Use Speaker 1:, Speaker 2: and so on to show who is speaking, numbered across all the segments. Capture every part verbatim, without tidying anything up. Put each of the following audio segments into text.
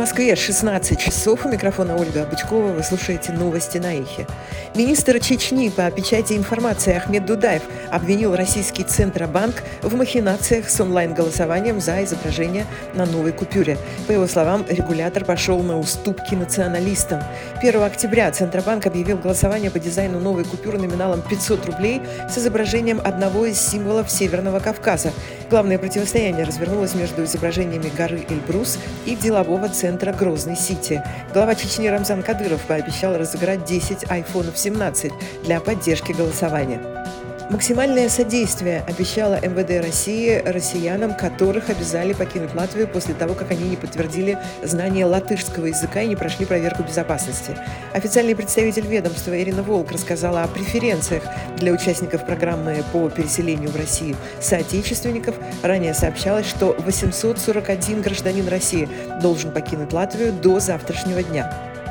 Speaker 1: Москве шестнадцать часов. У микрофона Ольга Бычкова. Вы слушаете новости на Эхе. Министр Чечни по печати информации Ахмед Дудаев обвинил российский Центробанк в махинациях с онлайн-голосованием за изображение на новой купюре. По его словам, регулятор пошел на уступки националистам. первого октября Центробанк объявил голосование по дизайну новой купюры номиналом пятьсот рублей с изображением одного из символов Северного Кавказа. Главное противостояние развернулось между изображениями горы Эльбрус и делового центра Грозный-Сити. Глава Чечни Рамзан Кадыров пообещал разыграть десять айфонов семнадцать для поддержки голосования. Максимальное содействие обещала эм вэ дэ России россиянам, которых обязали покинуть Латвию после того, как они не подтвердили знание латышского языка и не прошли проверку безопасности. Официальный представитель ведомства Ирина Волк рассказала о преференциях для участников программы по переселению в Россию соотечественников. Ранее сообщалось, что восемьсот сорок один гражданин России должен покинуть Латвию до завтрашнего дня.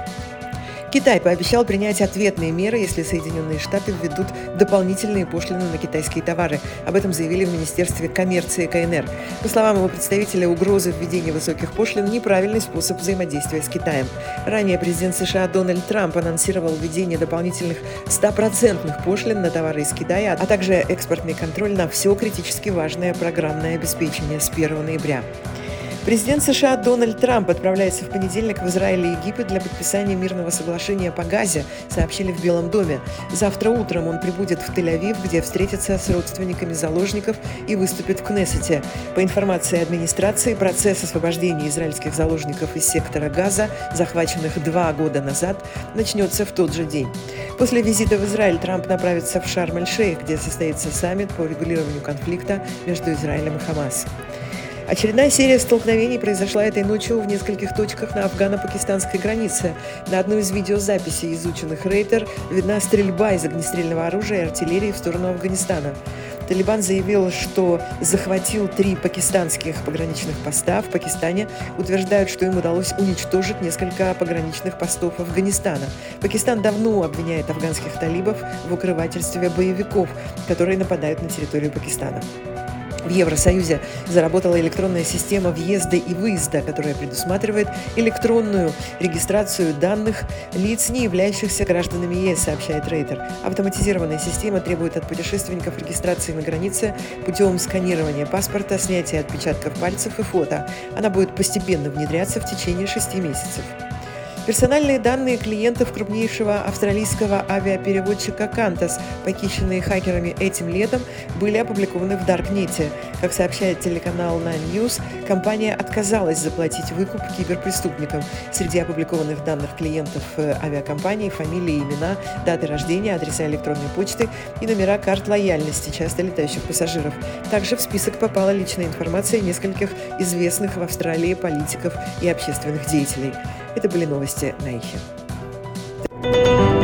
Speaker 1: Китай пообещал принять ответные меры, если Соединенные Штаты введут дополнительные пошлины на китайские товары. Об этом заявили в Министерстве коммерции ка эн эр. По словам его представителя, угроза введения высоких пошлин – неправильный способ взаимодействия с Китаем. Ранее президент США Дональд Трамп анонсировал введение дополнительных стопроцентных пошлин на товары из Китая, а также экспортный контроль на все критически важное программное обеспечение с первого ноября. Президент США Дональд Трамп отправляется в понедельник в Израиль и Египет для подписания мирного соглашения по Газе, сообщили в Белом доме. Завтра утром он прибудет в Тель-Авив, где встретится с родственниками заложников и выступит в Кнессете. По информации администрации, процесс освобождения израильских заложников из сектора Газа, захваченных два года назад, начнется в тот же день. После визита в Израиль Трамп направится в Шарм-эль-Шейх, где состоится саммит по регулированию конфликта между Израилем и Хамас. Очередная серия столкновений произошла этой ночью в нескольких точках на афгано-пакистанской границе. На одной из видеозаписей, изученных Рейтер, видна стрельба из огнестрельного оружия и артиллерии в сторону Афганистана. Талибан заявил, что захватил три пакистанских пограничных поста в Пакистане. Утверждают, что им удалось уничтожить несколько пограничных постов Афганистана. Пакистан давно обвиняет афганских талибов в укрывательстве боевиков, которые нападают на территорию Пакистана. В Евросоюзе заработала электронная система въезда и выезда, которая предусматривает электронную регистрацию данных лиц, не являющихся гражданами е эс, сообщает Рейтер. Автоматизированная система требует от путешественников регистрации на границе путем сканирования паспорта, снятия отпечатков пальцев и фото. Она будет постепенно внедряться в течение шести месяцев. Персональные данные клиентов крупнейшего австралийского авиаперевозчика Qantas, похищенные хакерами этим летом, были опубликованы в Даркнете. Как сообщает телеканал Nine News, компания отказалась заплатить выкуп киберпреступникам. Среди опубликованных данных клиентов авиакомпании фамилии, имена, даты рождения, адреса электронной почты и номера карт лояльности часто летающих пассажиров. Также в список попала личная информация нескольких известных в Австралии политиков и общественных деятелей. Это были новости на Эхе.